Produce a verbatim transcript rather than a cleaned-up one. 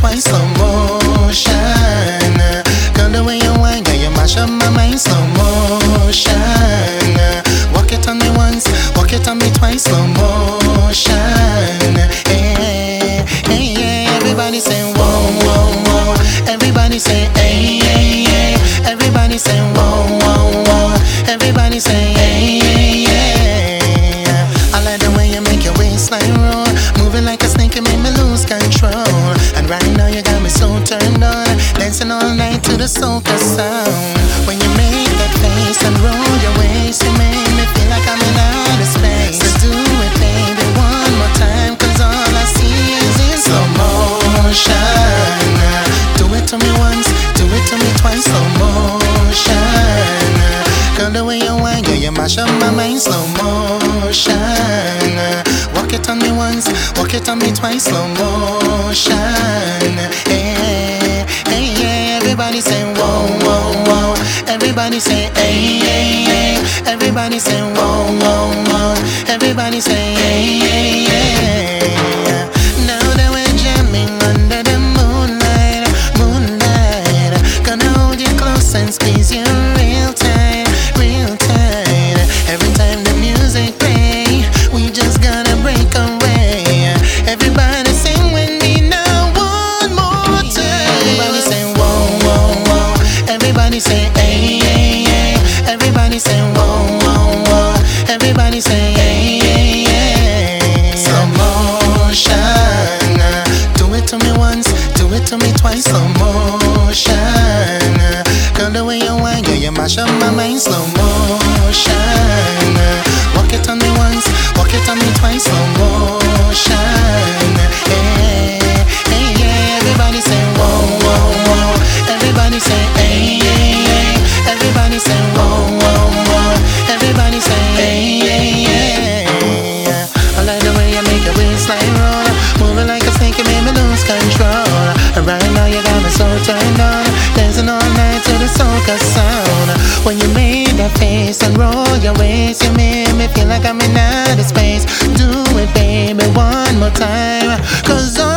twice, slow motion. Girl, the way you whine, girl, you mash up my mind, slow motion. Walk it on me once, walk it on me twice, slow motion. Hey, hey, yeah. Everybody say whoa, whoa, whoa. Everybody say hey, hey, hey. Everybody say whoa, whoa, whoa. Everybody say hey, hey, yeah. I like the way you make your waistline roll, moving like a snake, you make me lose control. And right now you got me so turned on, dancing all night to the soca sound. When you make that face and roll your waist, you make me feel like I'm in outer space. So do it, baby, one more time, cause all I see is in slow motion. Do it to me once, do it to me twice, slow motion. Girl, the way you whine, girl, you mash up my mind, slow motion. Walk it on me once, walk it on me twice, slow motion. Hey, hey, yeah. Everybody say whoa, whoa, whoa. Everybody say hey, hey, hey. Everybody say whoa, whoa, whoa. Everybody say hey, hey, yeah. Now that we're jamming under the moonlight, moonlight, gonna hold you close and squeeze you real tight, real tight. Every time the music play, we just gotta break away. Everybody sing with me now one more time. Everybody say whoa, whoa, whoa. Everybody say hey, hey, hey. Everybody say whoa, whoa, whoa. Everybody say hey, hey, hey. Slow motion. Do it to me once, do it to me twice, slow motion. Girl, the way you whine, girl, you mash up my mind, slow motion. Walk it on me once, walk it on me twice, slow motion. Hey, hey, yeah. Everybody say whoa, whoa, whoa. Everybody say hey, hey, hey. Everybody say whoa, whoa, whoa. Everybody say hey, hey, yeah. I like the way you make your waistline roll, moving like a snake, you made me lose control. And right now you got me so turned on, dancing all night to the soca sound. When you made that face and roll your waist, you made me feel like I'm in outer space. Do it, baby, one more time, cause all